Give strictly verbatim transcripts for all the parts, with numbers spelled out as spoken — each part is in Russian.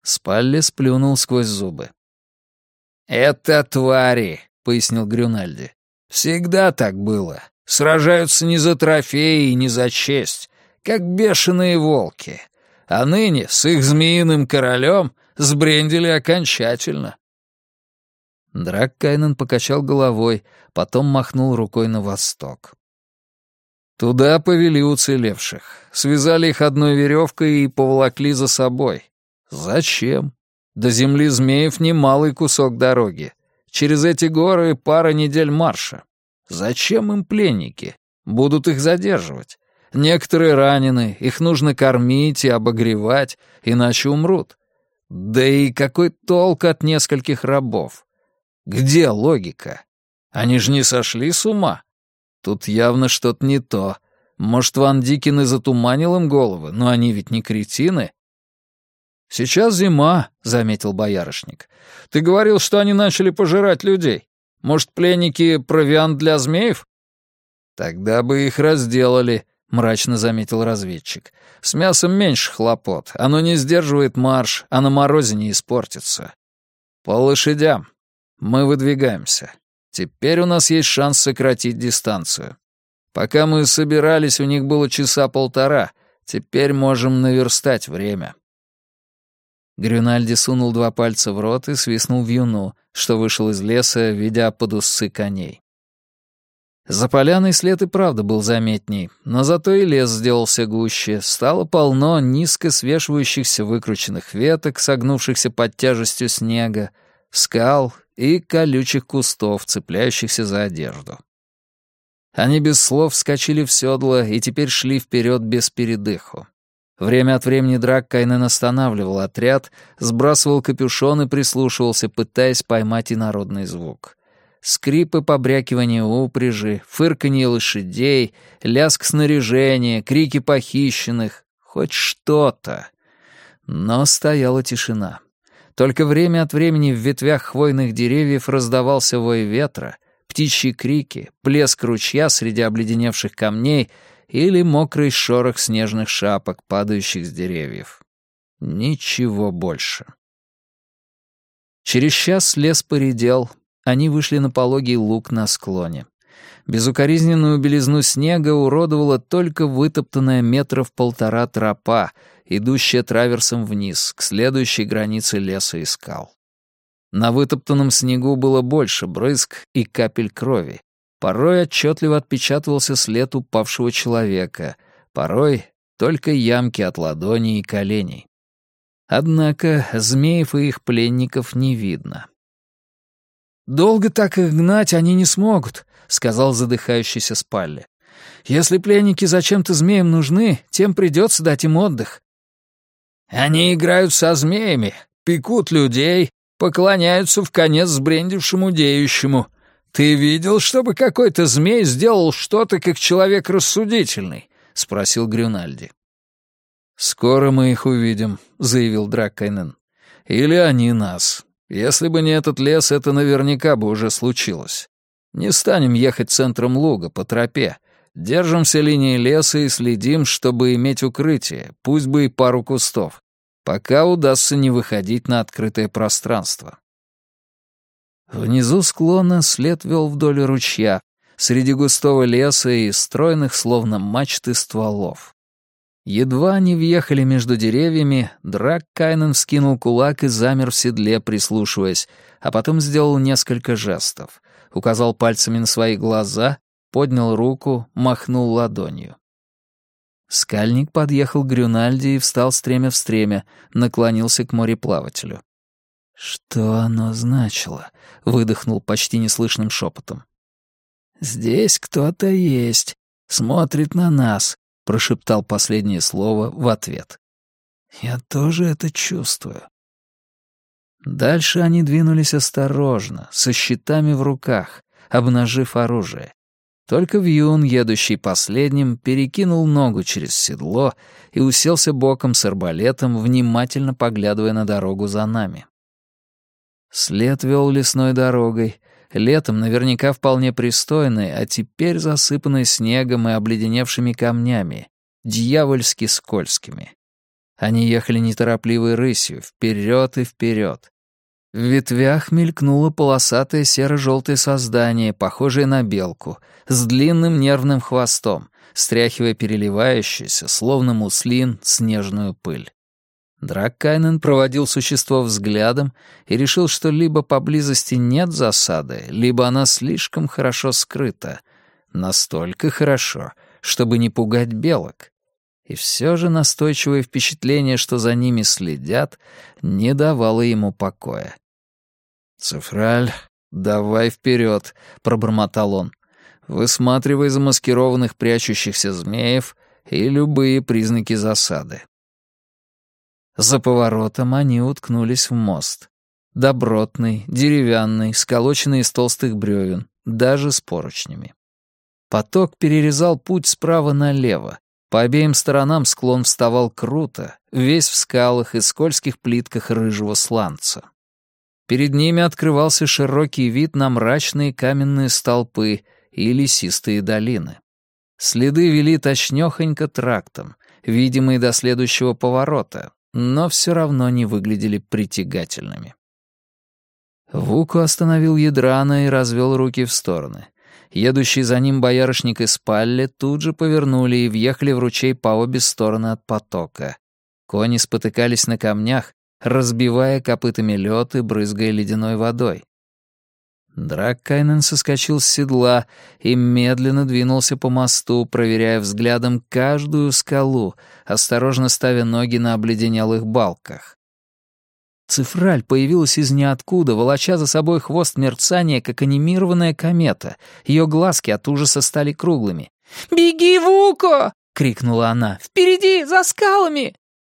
Спалли сплюнул сквозь зубы. «Это твари», — пояснил Грюнальди. «Всегда так было. Сражаются не за трофеи и не за честь, как бешеные волки. А ныне с их змеиным королем сбрендили окончательно». Драккайнен покачал головой, потом махнул рукой на восток. Туда повели уцелевших, связали их одной веревкой и поволокли за собой. Зачем? До земли змеев немалый кусок дороги. Через эти горы пара недель марша. Зачем им пленники? Будут их задерживать. Некоторые ранены, их нужно кормить и обогревать, иначе умрут. Да и какой толк от нескольких рабов? Где логика? Они же не сошли с ума? Тут явно что-то не то. Может, Ван Дикин и затуманил им головы, но они ведь не кретины. «Сейчас зима», — заметил боярышник. «Ты говорил, что они начали пожирать людей. Может, пленники — провиант для змеев?» «Тогда бы их разделали», — мрачно заметил разведчик. «С мясом меньше хлопот. Оно не сдерживает марш, а на морозе не испортится. По лошадям. Мы выдвигаемся. Теперь у нас есть шанс сократить дистанцию. Пока мы собирались, у них было часа полтора. Теперь можем наверстать время». Грюнальди сунул два пальца в рот и свистнул вьюну, что вышел из леса, ведя под усы коней. За поляной след и правда был заметней, но зато и лес сделался гуще, стало полно низко свешивающихся выкрученных веток, согнувшихся под тяжестью снега, скал и колючих кустов, цепляющихся за одежду. Они без слов вскочили в седло и теперь шли вперед без передыху. Время от времени Драккайнен останавливал отряд, сбрасывал капюшон и прислушивался, пытаясь поймать инородный звук. Скрип и побрякивание упряжи, фырканье лошадей, лязг снаряжения, крики похищенных. Хоть что-то. Но стояла тишина. Только время от времени в ветвях хвойных деревьев раздавался вой ветра, птичьи крики, плеск ручья среди обледеневших камней или мокрый шорох снежных шапок, падающих с деревьев. Ничего больше. Через час лес поредел, они вышли на пологий луг на склоне. Безукоризненную белизну снега уродовала только вытоптанная метров полтора тропа, идущая траверсом вниз, к следующей границе леса и скал. На вытоптанном снегу было больше брызг и капель крови. Порой отчетливо отпечатывался след упавшего человека, порой только ямки от ладоней и коленей. Однако змеев и их пленников не видно. «Долго так их гнать они не смогут», — сказал задыхающийся Спалли. «Если пленники зачем-то змеям нужны, тем придется дать им отдых». «Они играют со змеями, пекут людей, поклоняются в конец сбрендившему деющему. Ты видел, чтобы какой-то змей сделал что-то как человек рассудительный?» — спросил Грюнальди. «Скоро мы их увидим», — заявил Драккайнен. «Или они нас. Если бы не этот лес, это наверняка бы уже случилось. Не станем ехать центром луга по тропе. Держимся линии леса и следим, чтобы иметь укрытие, пусть бы и пару кустов, пока удастся не выходить на открытое пространство». Внизу склона след вел вдоль ручья, среди густого леса и стройных, словно мачты, стволов. Едва они въехали между деревьями, Драккайнен вскинул кулак и замер в седле, прислушиваясь, а потом сделал несколько жестов. Указал пальцами на свои глаза, поднял руку, махнул ладонью. Скальник подъехал к Грюнальди и встал стремя в стремя, наклонился к мореплавателю. «Что оно значило?» — выдохнул почти неслышным шепотом. «Здесь кто-то есть, смотрит на нас», — прошептал последнее слово в ответ. «Я тоже это чувствую». Дальше они двинулись осторожно, со щитами в руках, обнажив оружие. Только вьюн, едущий последним, перекинул ногу через седло и уселся боком с арбалетом, внимательно поглядывая на дорогу за нами. След вел лесной дорогой, летом наверняка вполне пристойной, а теперь засыпанной снегом и обледеневшими камнями, дьявольски скользкими. Они ехали неторопливой рысью, вперед и вперед. В ветвях мелькнуло полосатое серо-желтое создание, похожее на белку, с длинным нервным хвостом, стряхивая переливающуюся, словно муслин, снежную пыль. Драккайнен проводил существо взглядом и решил, что либо поблизости нет засады, либо она слишком хорошо скрыта. Настолько хорошо, чтобы не пугать белок. И все же настойчивое впечатление, что за ними следят, не давало ему покоя. «Цифраль, давай вперед», — пробормотал он. «Высматривай замаскированных прячущихся змеев и любые признаки засады». За поворотом они уткнулись в мост. Добротный, деревянный, сколоченный из толстых бревен, даже с поручнями. Поток перерезал путь справа налево. По обеим сторонам склон вставал круто, весь в скалах и скользких плитках рыжего сланца. Перед ними открывался широкий вид на мрачные каменные столпы и лесистые долины. Следы вели точнёхонько трактом, видимые до следующего поворота, но все равно не выглядели притягательными. Вуку остановил Ядрана и развел руки в стороны. Едущие за ним боярышник и Спалли тут же повернули и въехали в ручей по обе стороны от потока. Кони спотыкались на камнях, разбивая копытами лед и брызгая ледяной водой. Драккайнен соскочил с седла и медленно двинулся по мосту, проверяя взглядом каждую скалу, осторожно ставя ноги на обледенелых балках. Цифраль появилась из ниоткуда, волоча за собой хвост мерцания, как анимированная комета. Ее глазки от ужаса стали круглыми. «Беги, Вуко!» — крикнула она. «Впереди, за скалами!»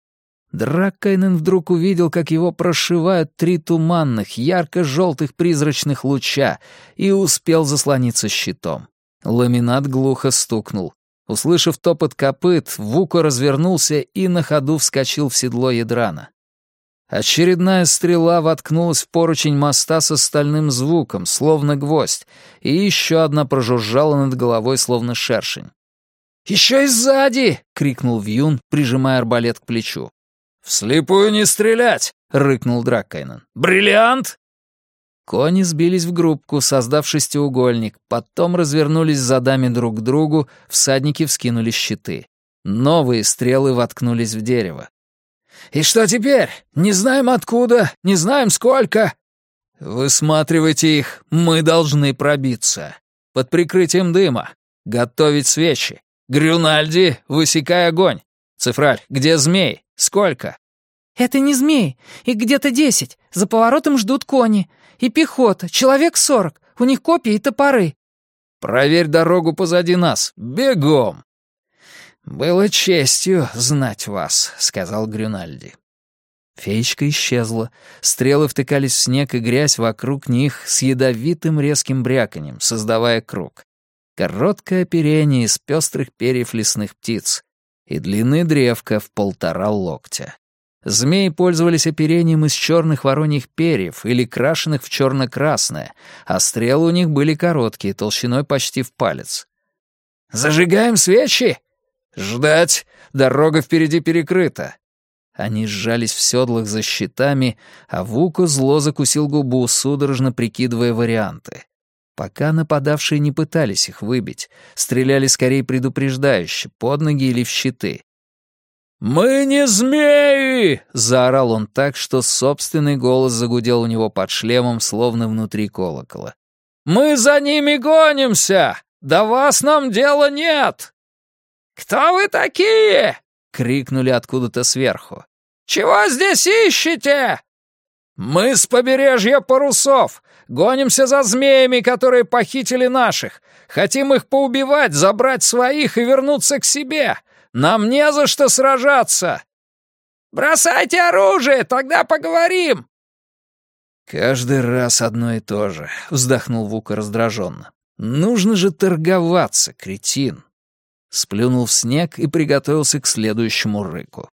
Драккайнен вдруг увидел, как его прошивают три туманных, ярко-желтых призрачных луча, и успел заслониться щитом. Ламинат глухо стукнул. Услышав топот копыт, Вуко развернулся и на ходу вскочил в седло Ядрана. Очередная стрела воткнулась в поручень моста со стальным звуком, словно гвоздь, и еще одна прожужжала над головой, словно шершень. «Еще и сзади!» — крикнул Вьюн, прижимая арбалет к плечу. «Вслепую не стрелять!» — рыкнул Драккайнен. «Бриллиант!» Кони сбились в группку, создав шестиугольник, потом развернулись задами друг к другу, всадники вскинули щиты. Новые стрелы воткнулись в дерево. «И что теперь? Не знаем откуда, не знаем сколько!» «Высматривайте их, мы должны пробиться. Под прикрытием дыма. Готовить свечи. Грюнальди, высекай огонь. Цифраль, где змей? Сколько?» «Это не змей. Их где-то десять. За поворотом ждут кони. И пехота. Человек сорок. У них копья и топоры». «Проверь дорогу позади нас. Бегом!» «Было честью знать вас», — сказал Грюнальди. Феечка исчезла. Стрелы втыкались в снег и грязь вокруг них с ядовитым резким бряканьем, создавая круг. Короткое оперение из пестрых перьев лесных птиц и длинная древка в полтора локтя. Змеи пользовались оперением из черных вороньих перьев или крашенных в черно-красное, а стрелы у них были короткие, толщиной почти в палец. «Зажигаем свечи?» «Ждать! Дорога впереди перекрыта!» Они сжались в седлах за щитами, а Вуко зло закусил губу, судорожно прикидывая варианты. Пока нападавшие не пытались их выбить, стреляли скорее предупреждающе, под ноги или в щиты. «Мы не змеи!» — заорал он так, что собственный голос загудел у него под шлемом, словно внутри колокола. «Мы за ними гонимся! До вас нам дела нет!» «Кто вы такие?» — крикнули откуда-то сверху. «Чего здесь ищете?» «Мы с побережья парусов. Гонимся за змеями, которые похитили наших. Хотим их поубивать, забрать своих и вернуться к себе. Нам не за что сражаться!» «Бросайте оружие, тогда поговорим!» «Каждый раз одно и то же», — вздохнул Вуко раздраженно. «Нужно же торговаться, кретин!» Сплюнул в снег и приготовился к следующему рыку.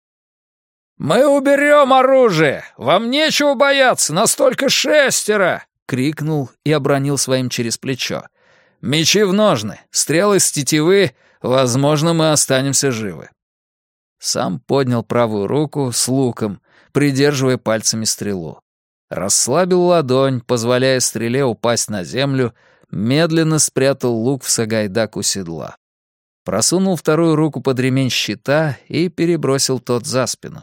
«Мы уберем оружие! Вам нечего бояться, настолько шестеро!» — крикнул и обронил своим через плечо. «Мечи в ножны, стрелы с тетивы, возможно, мы останемся живы». Сам поднял правую руку с луком, придерживая пальцами стрелу. Расслабил ладонь, позволяя стреле упасть на землю, медленно спрятал лук в сагайдак у седла. Просунул вторую руку под ремень щита и перебросил тот за спину.